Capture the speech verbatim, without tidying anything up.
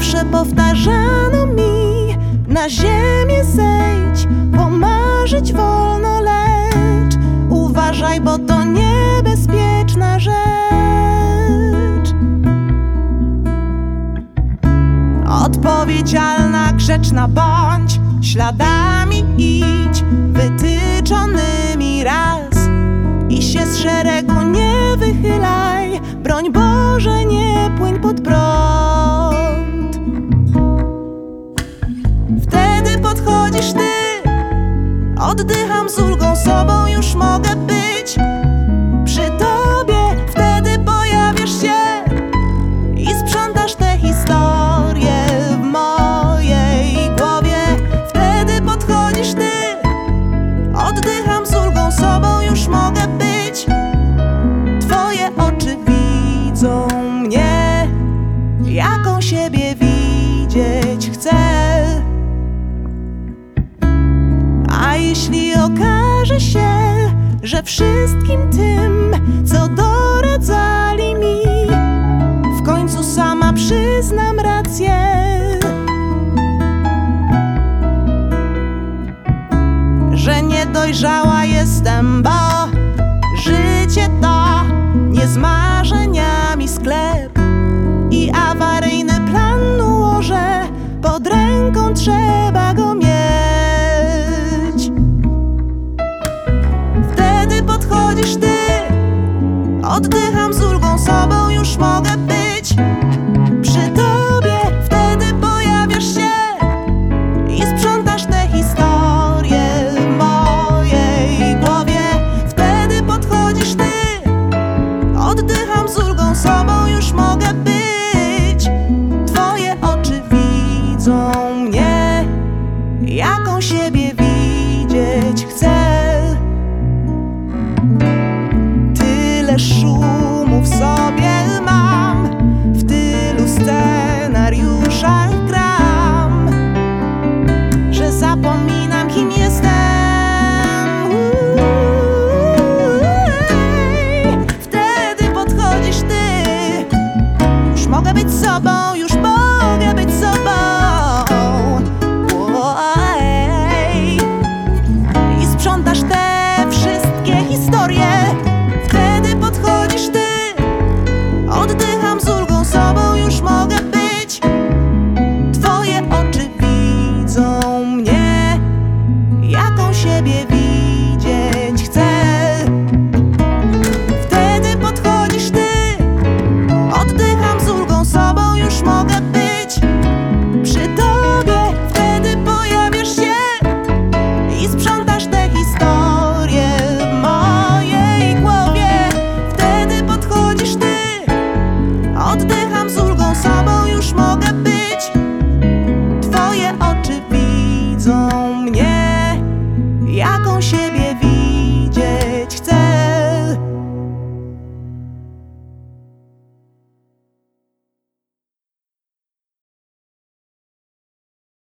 Zawsze powtarzano mi: na ziemię zejdź, pomarzyć wolno, lecz uważaj, bo to niebezpieczna rzecz. Odpowiedzialna, grzeczna bądź, śladami idź wytyczonymi raz i się z szeregu nie wychylaj, broń Boże, nie płyń pod prąd. Wtedy podchodzisz ty, oddycham z ulgą, sobą już mogę być przy tobie. Wtedy pojawiasz się i sprzątasz te historie w mojej głowie. Wtedy podchodzisz ty, oddycham z ulgą, sobą już mogę być. Twoje oczy widzą mnie, jaką siebie widzieć chcę. A jeśli okaże się, że wszystkim tym, co doradzali mi, w końcu sama przyznam rację, że niedojrzała jestem, bo życie to nie z marzeniami sklep i awaryjny plan ułożę, pod ręką trzeba go mieć. Wtedy podchodzisz ty, oddycham z ulgą, sobą już mogę być przy tobie. Wtedy pojawiasz się i sprzątasz te historie w mojej głowie. Wtedy podchodzisz ty, oddycham z ulgą, sobą już mogę być. Twoje oczy widzą mnie, jaką siebie widzieć chcę. Tyle szumu w sobie mam, w tylu scenariuszach gram, że zapominam, kim jestem. Wtedy podchodzisz ty, już mogę być sobą, już